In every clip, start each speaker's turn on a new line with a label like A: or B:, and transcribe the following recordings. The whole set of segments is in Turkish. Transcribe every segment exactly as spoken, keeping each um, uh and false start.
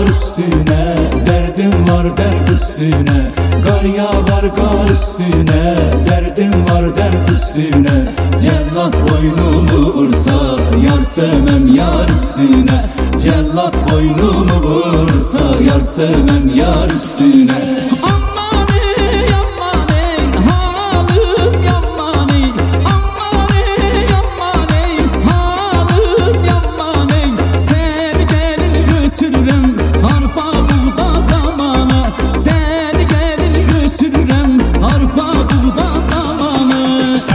A: kar üstüne, derdim var dert üstüne. Kar yağar kar üstüne, derdim var dert üstüne. Cellat boynumu vursa, yar sevmem yar üstüne. Cellat boynumu vursa, yar sevmem yar üstüne.
B: Aman ey aman ey halim yaman ey. Aman ey aman ey halim yaman ey. Seni gelin götürürüm arpa buğda zamanı. Seni gelin götürürüm arpa buğda zamanı.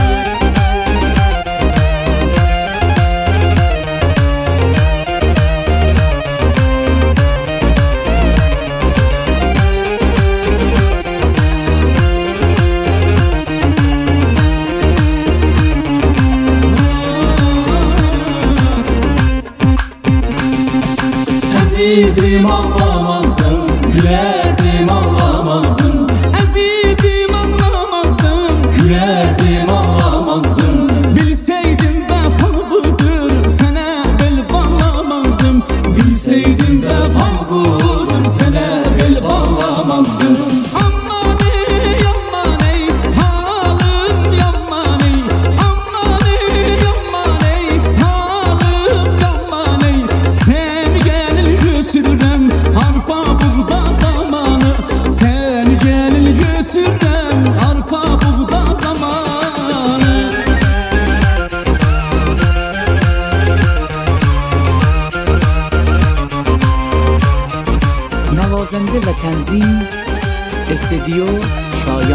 A: Azizim ağlamazdım, gülerdim ağlamazdım.
B: Azizim ağlamazdım,
A: Gülerdim ağlamazdım.
B: bilseydim vefan budur, sana bel bağlamazdım.
A: Bilseydim vefam budur, sana bel bağlamazdım.
B: Aman ey aman ey halim yaman ey. Aman ey aman ey halim yaman ey. Seni gelin götürürüm arpa buğda zamanı. Seni gelin götürürüm arpa buğda zamanı.
C: نوازنده و تنظیم استدیو شایان.